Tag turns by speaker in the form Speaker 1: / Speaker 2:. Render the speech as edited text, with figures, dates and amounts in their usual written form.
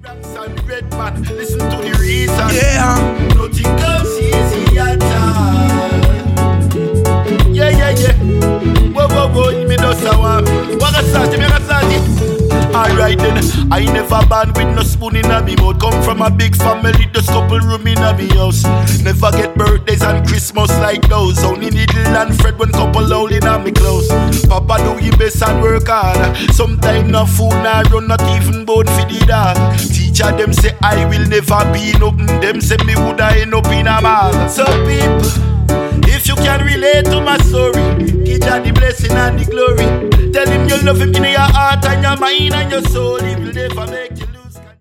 Speaker 1: Red man, listen to the reason.
Speaker 2: Yeah.
Speaker 1: Nothing comes easy at all. Yeah. Whoa, me do sawa. Wagasati, me gasati. Alright then, I never born with no spoon in a me mouth. Come from a big family, just couple room in a me house. Never get birthdays and Christmas like those. Only Needle and Fred when couple hole in a me clothes. Papa do his best and work hard. Sometimes no food nah run, not even bone for the dog. Teacher them say I will never be nothing. Them say me woulda end up in a mall. So people, if you can relate to my story, give God the blessing and the glory. Tell him you love him in your heart and your mind and your soul. He will never make you